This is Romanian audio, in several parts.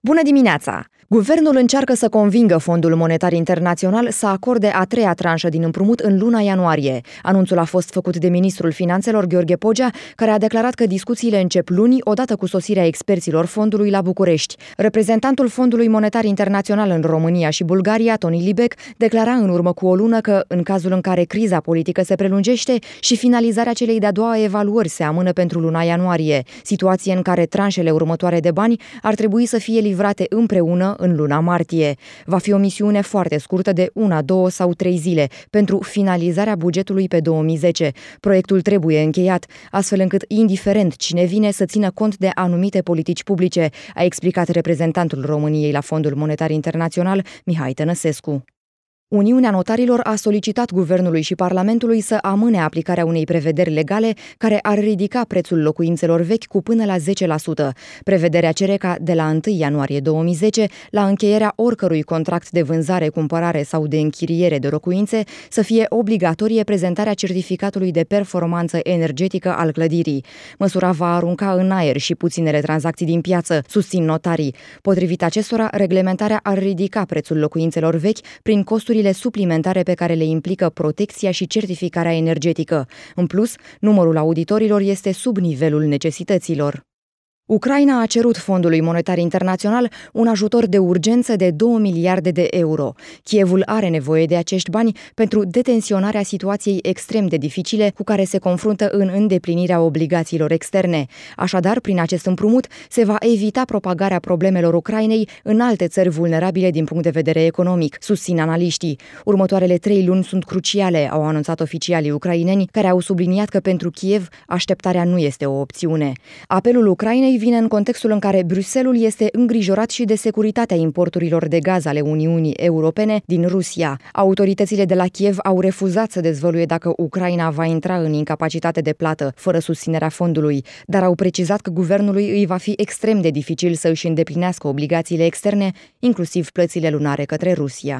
Bună dimineața! Guvernul încearcă să convingă Fondul Monetar Internațional să acorde a treia tranșă din împrumut în luna ianuarie. Anunțul a fost făcut de ministrul finanțelor Gheorghe Pogea, care a declarat că discuțiile încep luni, odată cu sosirea experților fondului la București. Reprezentantul Fondului Monetar Internațional în România și Bulgaria, Tony Libec, declara în urmă cu o lună că, în cazul în care criza politică se prelungește și finalizarea celei de-a doua evaluări se amână pentru luna ianuarie, situație în care tranșele următoare de bani ar trebui să fie livrate împreună în luna martie. Va fi o misiune foarte scurtă de 1, 2 sau 3 zile pentru finalizarea bugetului pe 2010. Proiectul trebuie încheiat, astfel încât, indiferent cine vine, să țină cont de anumite politici publice, a explicat reprezentantul României la Fondul Monetar Internațional, Mihai Tănăsescu. Uniunea Notarilor a solicitat Guvernului și Parlamentului să amâne aplicarea unei prevederi legale care ar ridica prețul locuințelor vechi cu până la 10%. Prevederea cere ca de la 1 ianuarie 2010, la încheierea oricărui contract de vânzare, cumpărare sau de închiriere de locuințe, să fie obligatorie prezentarea certificatului de performanță energetică al clădirii. Măsura va arunca în aer și puținele tranzacții din piață, susțin notarii. Potrivit acestora, reglementarea ar ridica prețul locuințelor vechi prin costurile suplimentare pe care le implică protecția și certificarea energetică. În plus, numărul auditorilor este sub nivelul necesităților. Ucraina a cerut Fondului Monetar Internațional un ajutor de urgență de 2 miliarde de euro. Kievul are nevoie de acești bani pentru detensionarea situației extrem de dificile cu care se confruntă în îndeplinirea obligațiilor externe. Așadar, prin acest împrumut, se va evita propagarea problemelor Ucrainei în alte țări vulnerabile din punct de vedere economic, susțin analiștii. Următoarele 3 luni sunt cruciale, au anunțat oficialii ucraineni, care au subliniat că pentru Kiev așteptarea nu este o opțiune. Apelul Ucrainei vine în contextul în care Bruxelles este îngrijorat și de securitatea importurilor de gaz ale Uniunii Europene din Rusia. Autoritățile de la Kiev au refuzat să dezvăluie dacă Ucraina va intra în incapacitate de plată fără susținerea fondului, dar au precizat că guvernului îi va fi extrem de dificil să își îndeplinească obligațiile externe, inclusiv plățile lunare către Rusia.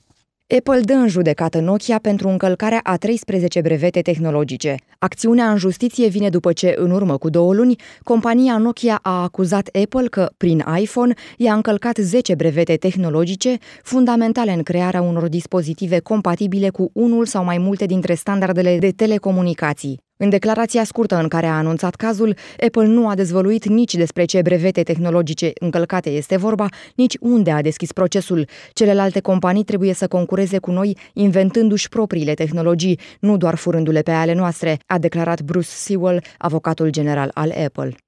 Apple dă în judecată Nokia pentru încălcarea a 13 brevete tehnologice. Acțiunea în justiție vine după ce, în urmă cu 2 luni, compania Nokia a acuzat Apple că, prin iPhone, i-a încălcat 10 brevete tehnologice fundamentale în crearea unor dispozitive compatibile cu unul sau mai multe dintre standardele de telecomunicații. În declarația scurtă în care a anunțat cazul, Apple nu a dezvăluit nici despre ce brevete tehnologice încălcate este vorba, nici unde a deschis procesul. Celelalte companii trebuie să concureze cu noi inventându-și propriile tehnologii, nu doar furându-le pe ale noastre, a declarat Bruce Sewell, avocatul general al Apple.